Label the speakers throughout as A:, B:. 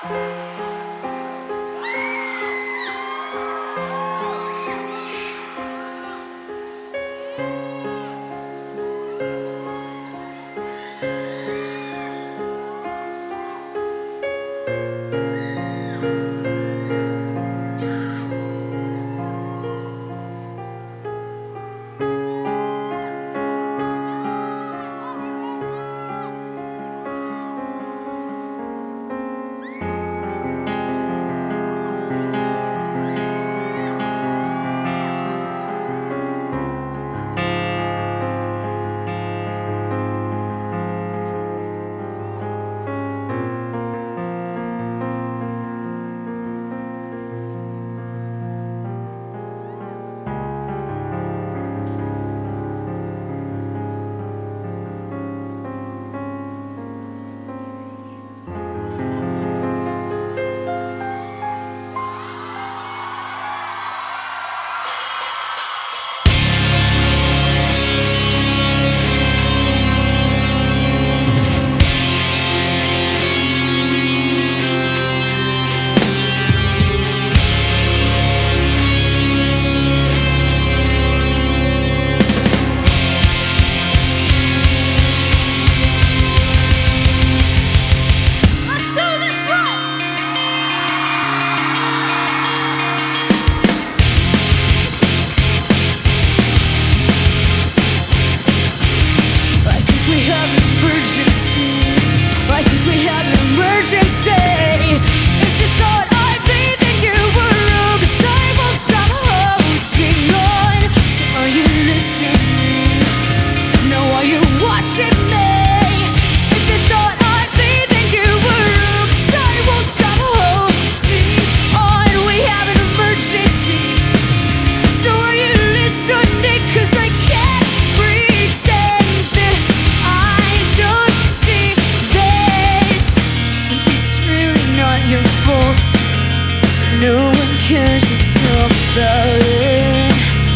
A: No one cares to talk about it,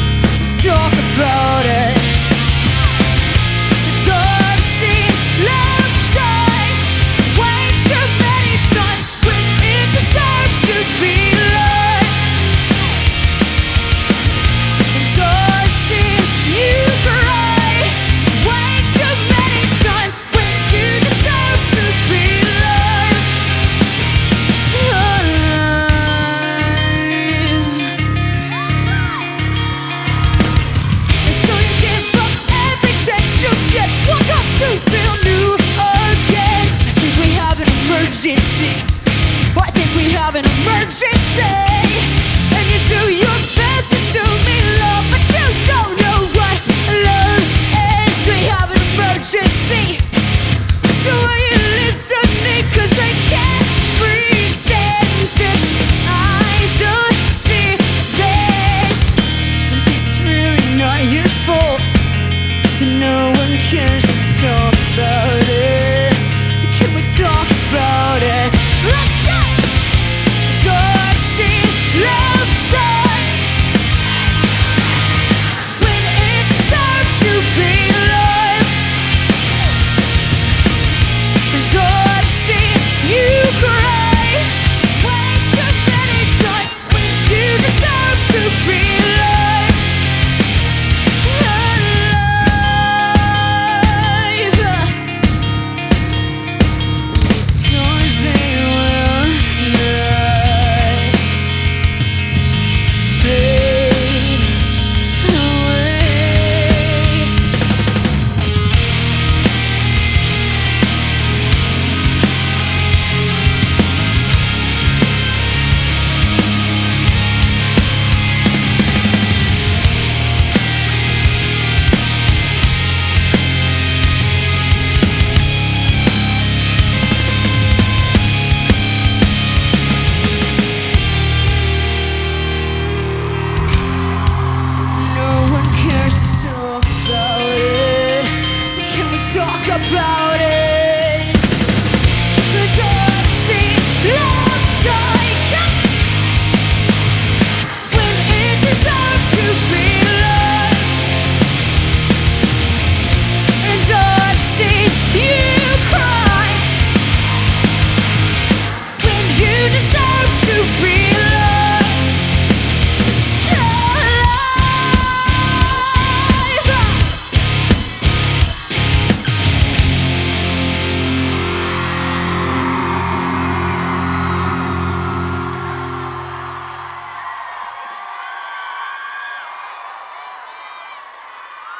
A: to talk about it. The I've seen love die way too many times when it deserves to be loved. And I've seen you cry way too many times when you deserve to be loved. To feel new again. I think we have an emergency. I think we have an emergency.